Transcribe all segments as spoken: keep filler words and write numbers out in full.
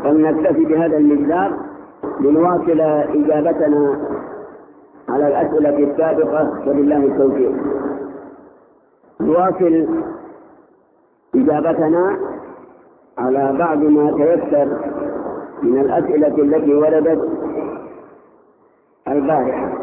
فلنكتفي بهذا المقدار لنواصل إجابتنا على الأسئلة السابقة وبالله التوفيق. نواصل إجابتنا على بعض ما تيسر من الأسئلة التي وردت البارحة.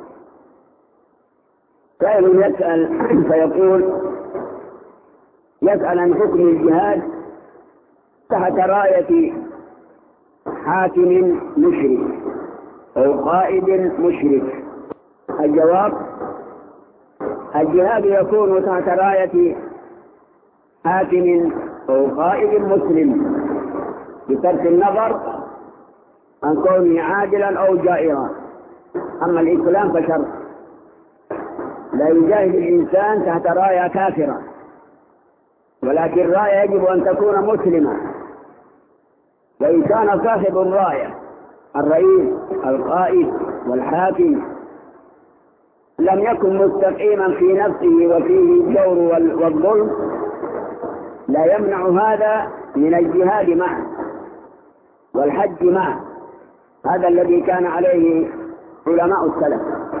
سائل يسأل فيقول: يسأل عن حكم الجهاد تحت راية حاكم مشرك أو قائد مشرك. الجواب: الجهاد يكون تحت راية حاكم أو قائد مسلم بصرف النظر عن كونه عادلا أو جائرا. أما الإسلام فشرط، لا يجاهد الإنسان تحت راية كافرة، ولكن راية يجب أن تكون مسلمة. وإن كان صاحب الراية الرئيس القائد والحاكم لم يكن مستقيما في نفسه وفيه الجور والظلم، لا يمنع هذا من الجهاد معه والحج معه. هذا الذي كان عليه علماء السلف.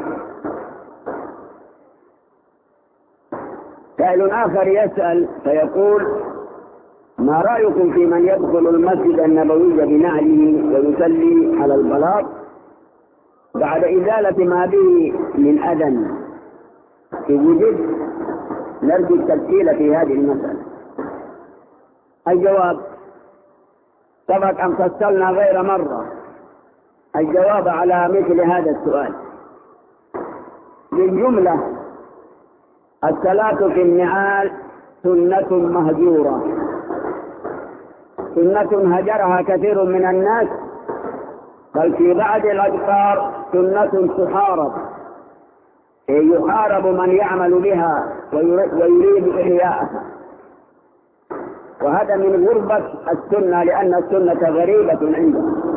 سائل آخر يسأل فيقول: ما رأيكم في من يدخل المسجد النبوي بنعله ويصلي على البلاط بعد إزالة ما به من أذى؟ في وجد نرجو التفصيل في هذه المسألة. الجواب: سبق أن فصلنا غير مرة الجواب على مثل هذا السؤال. بالجملة الصلاة في النعال سنة مهجورة، سنة هجرها كثير من الناس، بل في بعض الأذكار سنة تحارب، يحارب من يعمل بها ويريد إحياءها. وهذا من غربة السنة، لأن السنة غريبة عندهم.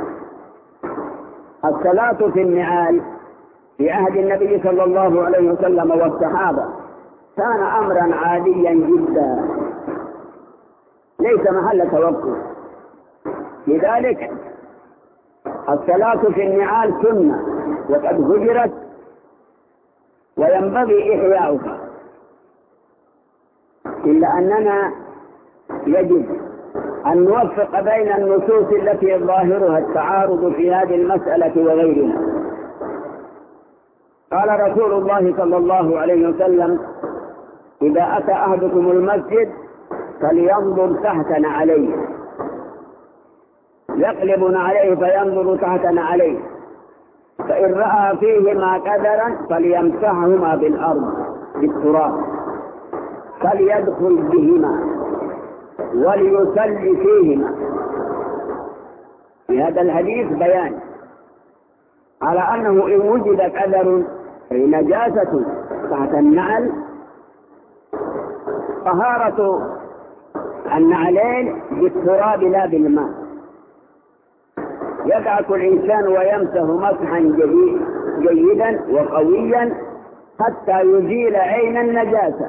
الصلاة في النعال في عهد النبي صلى الله عليه وسلم والصحابة كان أمرا عاديا جدا، ليس محل توقف. لذلك الصلاة في النعال سنة وقد هجرت وينبغي إحياؤها، إلا أننا يجب أن نوفق بين النصوص التي ظاهرها التعارض في هذه المسألة وغيرها. قال رسول الله صلى الله عليه وسلم: إذا أتى أحدكم المسجد فلينظر تحت نعليه، يقلب عليه فينظر تحت عليه، فإن رأى فيهما قدرا فليمسحهما بالأرض بالتراب، فليدخل بهما وليصلي فيهما. في هذا الحديث بيان على أنه إن وجد قدر أي نجاسة تحت النعل، طهارة النعلين بالتراب لا بالماء. يدعك الإنسان ويمسح مسحا جيدا وقويا حتى يزيل عين النجاسة،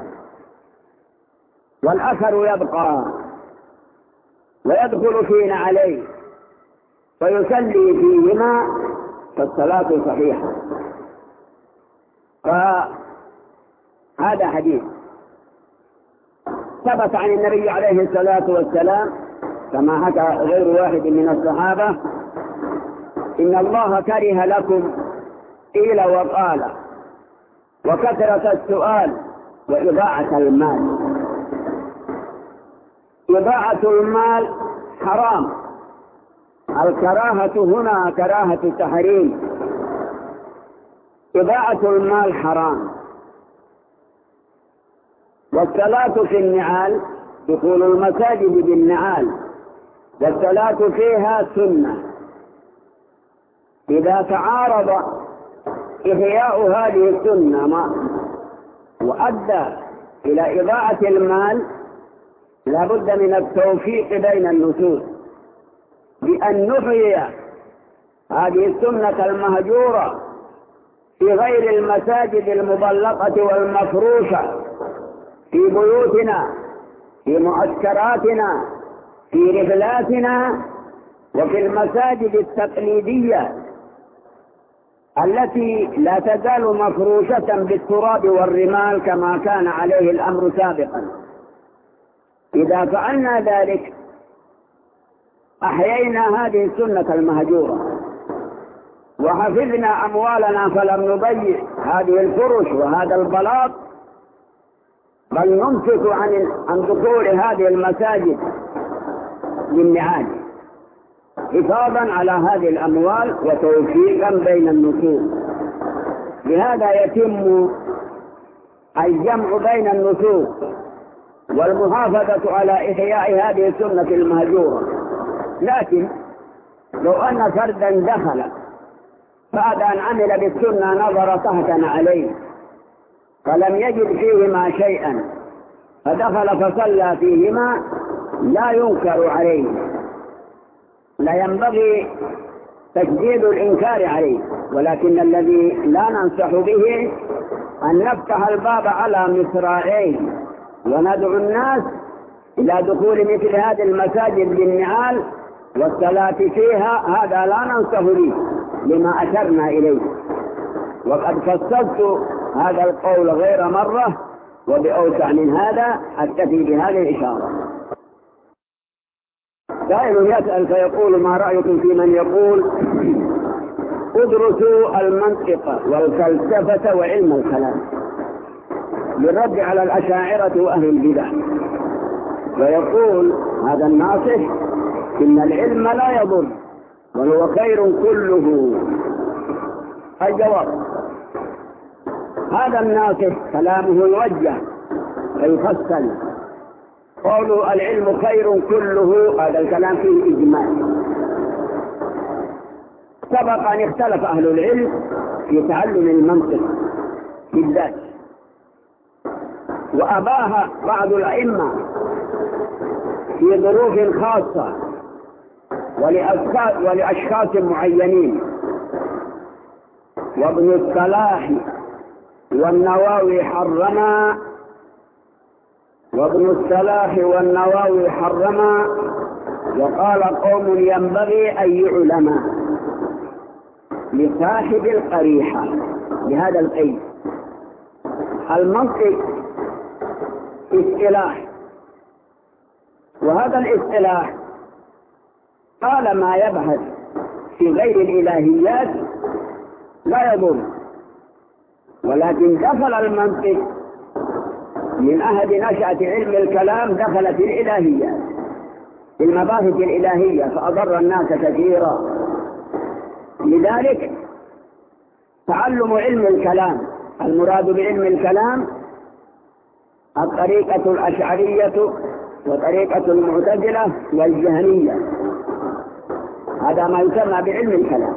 والأثر يبقى، ويدخل في نعليه فيصلي فيهما، فالصلاة صحيحة. فهذا حديث ثبت عن النبي عليه الصلاة والسلام كما حكى غير واحد من الصحابة: إن الله كره لكم قيل وقال وكثرة السؤال وإضاعة المال. إضاعة المال حرام، الكراهة هنا كراهة تحريم. إضاعة المال حرام. والصلاة في النعال، دخول المساجد بالنعال والصلاة فيها سنة. إذا تعارض إحياء هذه السنة ما وأدى إلى إضاعة المال، لا بد من التوفيق بين النصوص بأن نحيي هذه السنة المهجورة في غير المساجد المبلغة والمفروشة، في بيوتنا، في معسكراتنا، في رحلاتنا، وفي المساجد التقليدية التي لا تزال مفروشة بالتراب والرمال كما كان عليه الأمر سابقا. إذا فعلنا ذلك أحيينا هذه السنة المهجورة وحفظنا أموالنا فلم نضيع هذه الفرش وهذا البلاط، بل نمسك عن عن دخول هذه المساجد للنعال حفاظا على هذه الأموال وتوفيقا بين النصوص. لهذا يتم الجمع بين النصوص والمحافظة على إحياء هذه السنة المهجورة. لكن لو أن فردا دخل بعد أن عمل بالسنة نظر سهتا عليه فلم يجد فيهما شيئا فدخل فصلى فيهما لا ينكر عليه، لا ينبغي تجديد الإنكار عليه، ولكن الذي لا ننصح به أن نفتح الباب على مصراعيه وندعو الناس إلى دخول مثل هذه المساجد بالنعال والصلاة فيها. هذا لا ننصح به لما أشرنا إليه، وقد فصلت هذا القول غير مرة وبأوسع من هذا أكتفي بهذه الإشارة. سائل يسأل فيقول: ما رأيكم في من يقول ادرسوا المنطق والفلسفة وعلم الكلام، للرد على الأشاعرة وأهل البدع، ويقول هذا الناصح إن العلم لا يضر وهو خير كله. الجواب: هذا الناصح كلامه يوجه ويفصل. قولوا العلم خير كله هذا الكلام فيه إجمال. سبق أن اختلف أهل العلم في تعلم المنطق بالذات، وأباها بعض الأئمة في ظروف خاصة ولأشخاص معينين. وابن الصلاح والنووي حرما وابن الصلاح والنووي حرما وقال قوم ينبغي أن يعلم لصاحب القريحة بهذا القيد. المنطق اصطلاح، وهذا الاصطلاح قال ما يبحث في غير الإلهيات لا يضر، ولكن دخل المنطق من أحد نشأة علم الكلام، دخل في الإلهيات في المباحث الإلهية فأضر الناس كثيرا. لذلك تعلم علم الكلام، المراد بعلم الكلام الطريقة الأشعرية وطريقة المعتزلة والجهمية، هذا ما يسمى بعلم الكلام.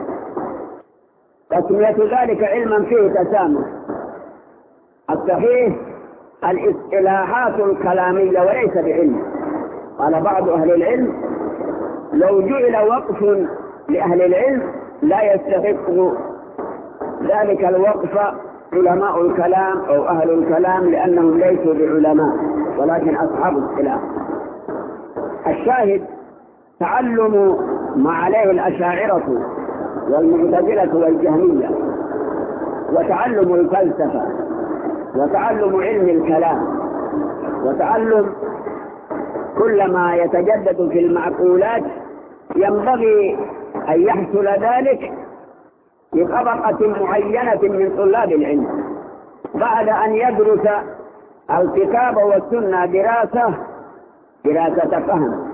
تسمية ذلك علما فيه تسامح. الصحيح الاصطلاحات الكلامية وليس بعلم. قال بعض أهل العلم: لو جعل وقف لأهل العلم لا يستحق ذلك الوقف علماء الكلام أو أهل الكلام، لأنهم ليسوا بعلماء ولكن أصحاب اصطلاح. الشاهد تعلم ما عليه الأشاعرة والمعتزلة والجهمية، وتعلم الفلسفة، وتعلم علم الكلام، وتعلم كل ما يتجدد في المعقولات، ينبغي أن يحصل ذلك لطبقة معينة من طلاب العلم بعد أن يدرس الكتاب والسنة دراسة دراسة فهم،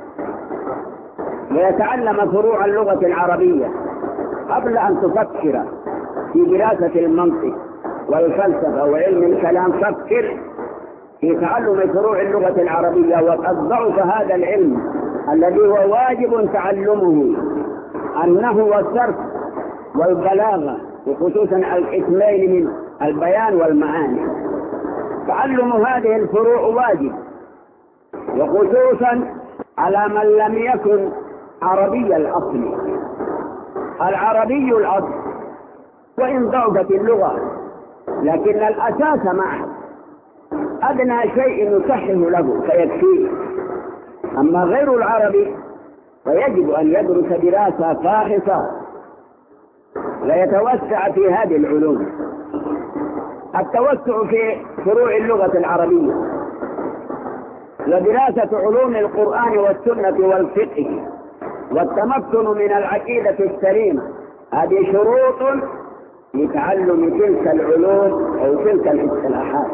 ويتعلم فروع اللغة العربية قبل أن تفكر في دراسة المنطق والفلسفة وعلم الكلام. فكر في تعلم فروع اللغة العربية، وقد ضعف هذا العلم الذي هو واجب تعلمه، أنه هو الصرف والبلاغة، وخصوصا الاسمين من البيان والمعاني. تعلم هذه الفروع واجب، وخصوصا على من لم يكن عربي الأصل. العربي الأصل وإن ضعفت اللغة لكن الأساس معه، أدنى شيء يصحح له فيكفيه. أما غير العربي فيجب أن يدرس دراسة فاحصة ويتوسع في هذه العلوم. التوسع في فروع اللغة العربية ودراسة علوم القرآن والسنة والفقه والتمكن من العقيدة السليمة، هذه شروط لتعلم تلك العلوم أو تلك الاصطلاحات.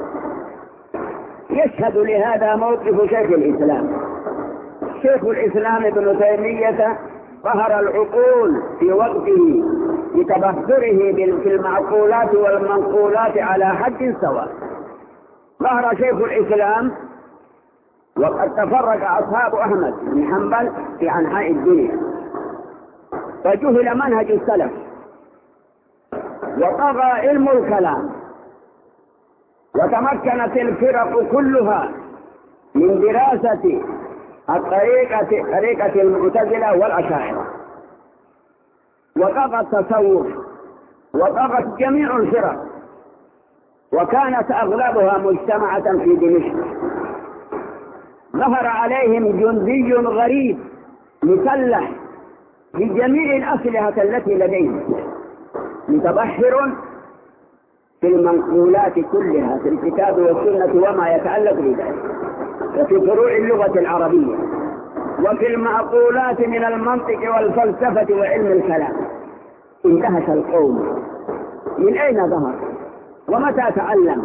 يشهد لهذا موقف شيخ الإسلام. شيخ الإسلام ابن تيمية ظهر العقول في وقته بتبحره في المعقولات والمنقولات على حد سواء. ظهر شيخ الإسلام وقد تفرق أصحاب أحمد بن حنبل في أنحاء الدنيا، فجهل منهج السلف وطغى علم الكلام، وتمكنت الفرق كلها من دراسة الطريقة طريقة المعتزلة والأشاعرة، وطغى التصوف وطغت جميع الفرق، وكانت أغلبها مجتمعة في دمشق. ظهر عليهم جندي غريب مسلح بجميع الأسلحة التي لديهم، متبحر في المنقولات كلها في الكتاب والسنة وما يتعلق بذلك، وفي فروع اللغة العربية، وفي المعقولات من المنطق والفلسفة وعلم الكلام. انتهت القوم. من أين ظهر ومتى تعلم؟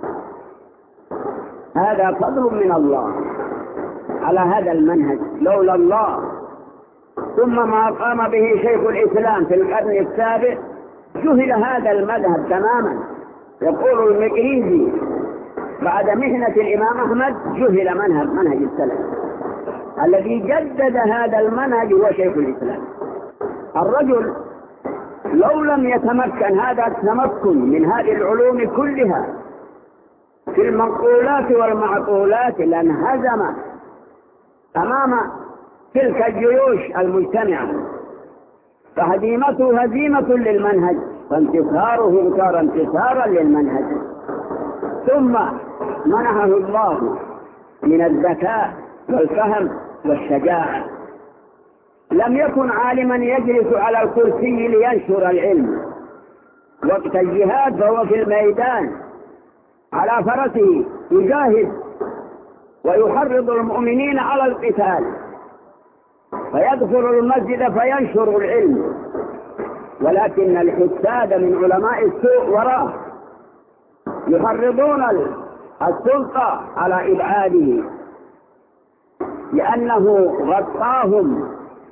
هذا فضل من الله على هذا المنهج. لولا الله ثم ما قام به شيخ الإسلام في القرن السابع جهل هذا المذهب تماما. يقول المقريزي بعد محنة الإمام أحمد جهل منهج منهج السلف. الذي جدد هذا المنهج هو شيخ الإسلام. الرجل لو لم يتمكن هذا التمكن من هذه العلوم كلها في المنقولات والمعقولات لانهزم أمام تلك الجيوش المجتمعة، فهزيمته هزيمة للمنهج وانتصاره صار انتصارا للمنهج. ثم منحه الله من الذكاء والفهم والشجاعة. لم يكن عالما يجلس على الكرسي لينشر العلم، وقت الجهاد فهو في الميدان على فرسه يجاهد ويحرض المؤمنين على القتال، فيدخل المسجد فينشر العلم، ولكن الحساد من علماء السوء وراءه يحرضون السلطة على إبعاده لأنه غطاهم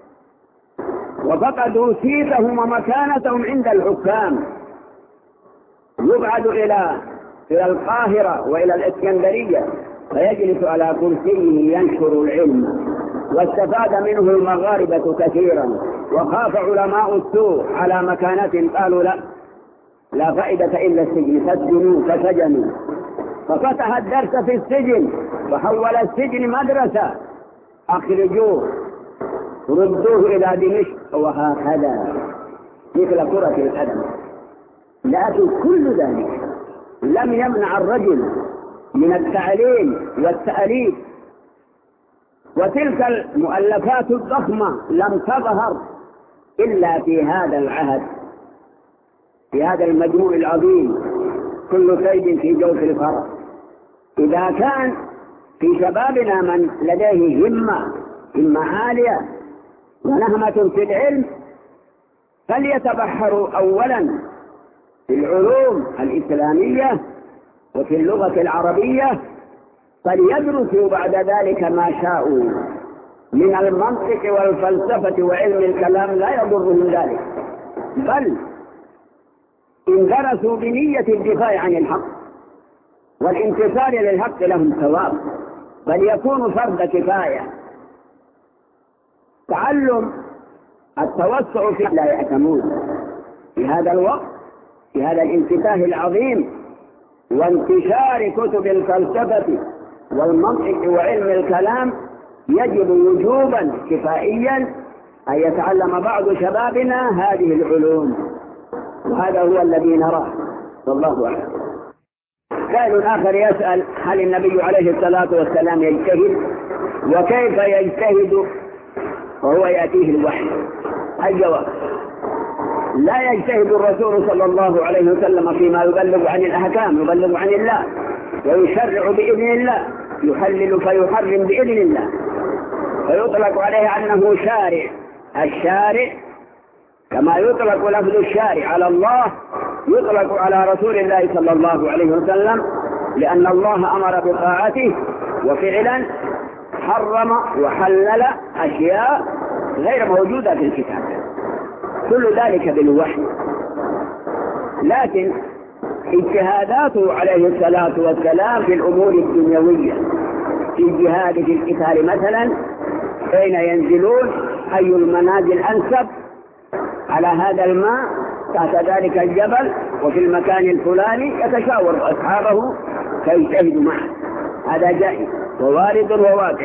وفقدوا سيتهم ومكانتهم عند الحكام. يبعد إلى إلى القاهرة وإلى الإسكندرية فيجلس على كرسيه ينشر العلم، واستفاد منه المغاربة كثيرا، وخاف علماء السوء على مكانة قالوا لا لا فائدة إلا السجن، فسجنوا فسجنوا، ففتح الدرس في السجن وحول السجن مدرسة، أخرجوه ردوه إلى دمشق، وهكذا مثل كرة القدم. لكن كل ذلك لم يمنع الرجل من التعليم والتأليف، وتلك المؤلفات الضخمة لم تظهر إلا في هذا العهد، في هذا المجموع العظيم. كل صيد في جوف الفرس. إذا كان في شبابنا من لديه همة همة عالية ونهمة في العلم فليتبحروا أولا في العلوم الإسلامية وفي اللغة العربية، فليدرسوا بعد ذلك ما شاءوا من المنطق والفلسفة وعلم الكلام، لا يضرهم ذلك، بل إن درسوا بنية الدفاع عن الحق والانتصار للحق لهم ثواب، بل يكون فرض كفاية. تعلم التوسع في لا يعتمون في هذا الوقت، في هذا الانفتاح العظيم وانتشار كتب الفلسفة والمنطق وعلم الكلام، يجب وجوبا كفائيا أن يتعلم بعض شبابنا هذه العلوم، وهذا هو الذي نراه والله أعلم. سائل آخر يسأل: هل النبي عليه الصلاة والسلام يجتهد؟ وكيف يجتهد؟ وهو يأتيه الوحي. الجواب: لا يجتهد الرسول صلى الله عليه وسلم فيما يبلغ عن الأحكام، يبلغ عن الله ويشرع بإذن الله، يحلل فيحرم بإذن الله، فيطلق عليه أنه شارع. الشارع كما يطلق لفظ الشارع على الله يطلق على رسول الله صلى الله عليه وسلم، لأن الله أمر بطاعته وفعلا حرم وحلل أشياء غير موجودة في الكتاب، كل ذلك بالوحي. لكن اجتهاداته عليه الصلاة والسلام في الأمور الدنيوية، في الجهاد في القتال مثلا، أين ينزلون، أي المنازل أنسب على هذا الماء تحت ذلك الجبل وفي المكان الفلاني، يتشاور أصحابه فيجتهدوا معه، هذا جائز ووارد وواقع.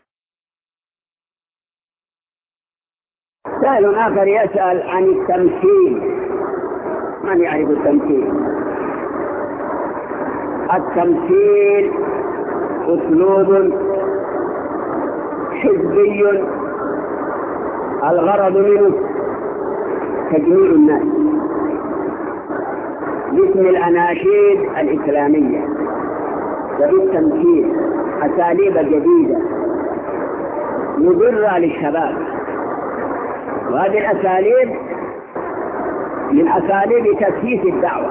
سائل آخر يسأل عن التمثيل. من يعرف التمثيل؟ التمثيل أسلوب حزبي الغرض منه تجميل الناس باسم الأناشيد الإسلامية وبالتمثيل أساليب جديدة مضرة للشباب، وهذه الأساليب من أساليب تسييس الدعوة.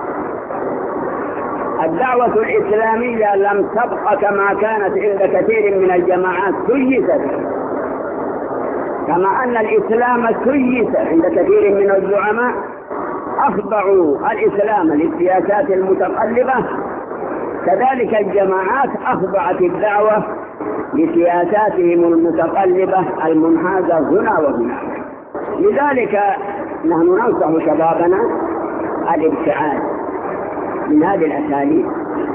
الدعوة الإسلامية لم تبقى كما كانت عند كثير من الجماعات، سيست كما أن الإسلام سيس عند كثير من الزعماء، أخضعوا الإسلام للسياسات المتقلبة، كذلك الجماعات أخضعت الدعوة لسياساتهم المتقلبة المنحازة هنا وهنا. لذلك نحن ننصح شبابنا الابتعاد من هذه الأساليب،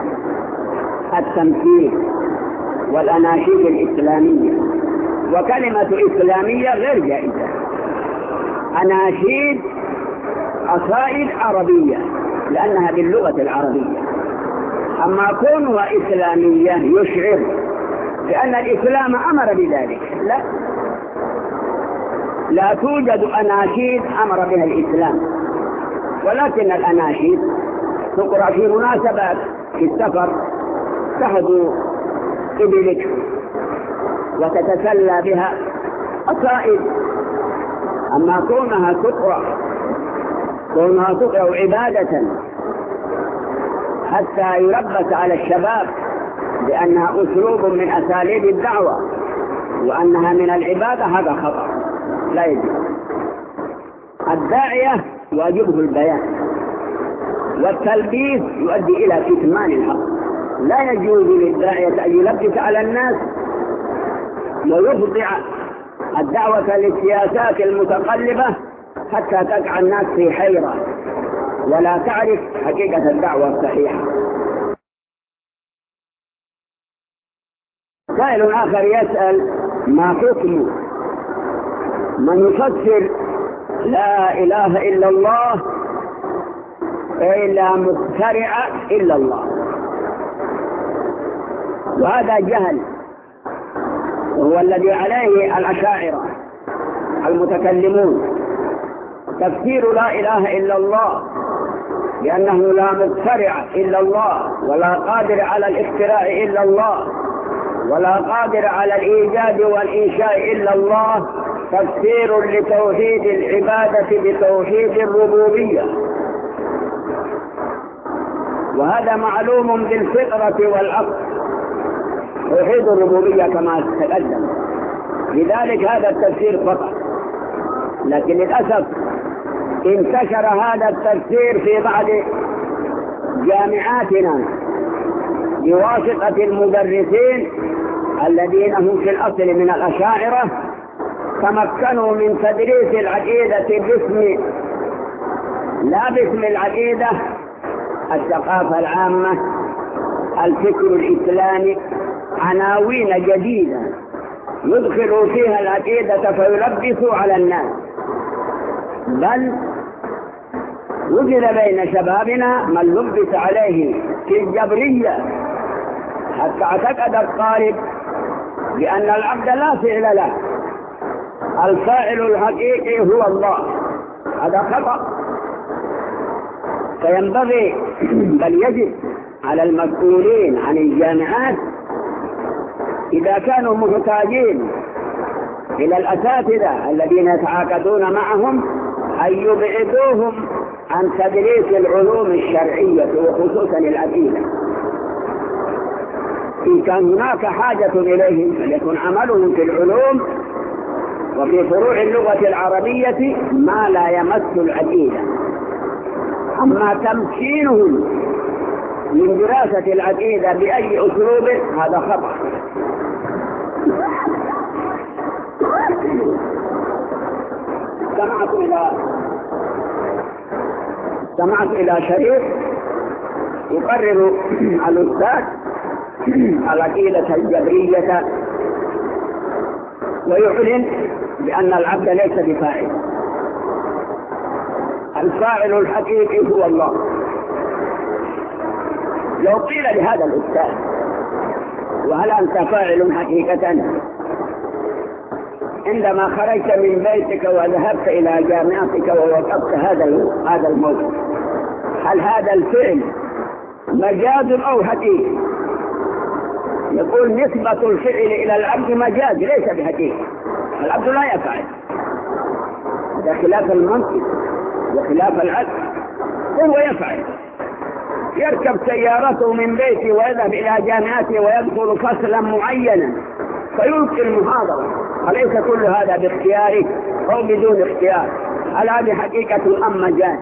التمثيل والأناشيد الإسلامية. وكلمة إسلامية غير جائزة، أناشيد قصائد عربية لأنها باللغة العربية، أما كونها إسلامية يشعر بأن الإسلام أمر بذلك. لا لا توجد أناشيد أمر بها الإسلام، ولكن الأناشيد تقرأ في مناسبات، في السفر تهدو إبلك وتتسلى بها، قصائد. أما كونها تقرأ كونها تقرأ عبادة حتى يلبس على الشباب بأنها أسلوب من أساليب الدعوة وأنها من العبادة، هذا خطأ لا يجوز. الداعية واجبه البيان، والتلبيس يؤدي إلى كتمان الحق. لا يجوز للداعية أن يلبس على الناس ويخضع الدعوة للسياسات المتقلبة حتى تقع الناس في حيرة ولا تعرف حقيقة الدعوة الصحيحة. سائل آخر يسأل: ما حكم من يفسر لا إله إلا الله إلا مخترع إلا الله؟ وهذا جهل، وهو الذي عليه الأشاعرة المتكلمون. تفسير لا إله إلا الله لأنه لا مخترع إلا الله، ولا قادر على الاختراع إلا الله، ولا قادر على الإيجاد والإنشاء إلا الله، تفسير لتوحيد العبادة بتوحيد الربوبية، وهذا معلوم بالفطرة والعقل، توحيد الربوبية كما تقدم. لذلك هذا التفسير فقط. لكن للأسف انتشر هذا التفسير في بعض جامعاتنا بواسطة المدرسين الذين هم في الأصل من الأشاعرة، تمكنوا من تدريس العقيدة باسم لا باسم العقيدة، الثقافة العامة، الفكر الإسلامي، عناوين جديدة يدخلوا فيها العقيدة فيلبسوا على الناس. بل وجد بين شبابنا من لبس عليه في الجبرية حتى اعتقد الطالب بأن العبد لا فعل له، الفاعل الحقيقي هو الله، هذا خطأ. فينبغي بل يجب على المسؤولين عن الجامعات إذا كانوا محتاجين إلى الأساتذة الذين يتعاقدون معهم أن يبعدوهم عن تدريس العلوم الشرعية وخصوصا العقيدة. إن كان هناك حاجة إليهم فليكن عملهم في العلوم وفي فروع اللغة العربية ما لا يمس العقيدة. أما تمكينهم من دراسة العقيدة بأي أسلوب هذا خطأ. سمعت إلى سمعت إلى شريف يقرر الأستاذ العقيدة الجبرية ويعلن بأن العبد ليس بفاعل، الفاعل الحقيقي هو الله. لو قيل لهذا الأستاذ وهل أنت فاعل حقيقة عندما خرجت من بيتك وذهبت إلى جامعتك ووقفت هذا هذا الموقف، هل هذا الفعل مجاز أو حقيقي؟ يقول نسبة الفعل إلى العبد مجاز ليس بحقيقي، العبد لا يفعل. هذا خلاف المنطق وخلاف العقل. هو يفعل، يركب سيارته من بيته ويذهب إلى جامعته ويدخل فصلا معينا فيلقي المحاضرة، أليس كل هذا باختياره أو بدون اختيار؟ هل هذه حقيقة أم مجاز؟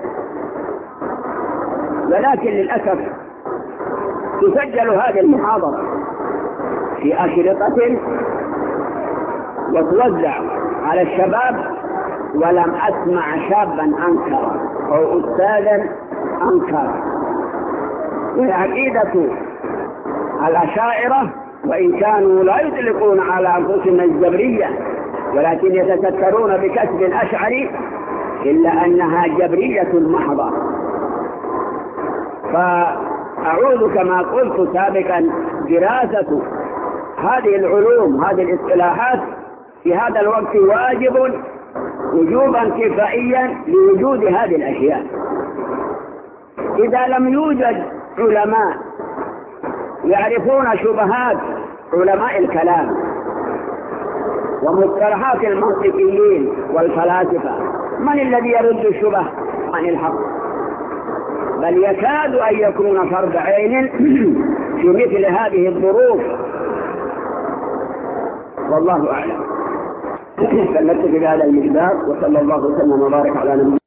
ولكن للأسف تسجل هذه المحاضرة في أشرطة وتوزع على الشباب، ولم أسمع شابا أنكر أو أستاذا أنكر. وعقيدة الأشاعرة وإن كانوا لا يطلقون على أنفسهم الجبرية ولكن يتسترون بكسب الأشعري، إلا أنها جبرية محضة. فأعود كما قلت سابقا، دراسة هذه العلوم هذه الاصطلاحات في هذا الوقت واجب وجوبا كفائيا لوجود هذه الأشياء. إذا لم يوجد علماء يعرفون شبهات علماء الكلام ومصطلحات المنطقيين والفلاسفة، من الذي يرد الشبه عن الحق؟ بل يكاد أن يكون فرض عين في مثل هذه الظروف، والله أعلم. فلنكتفي بهذا المقدار، وصلى الله وسلم وبارك على نبينا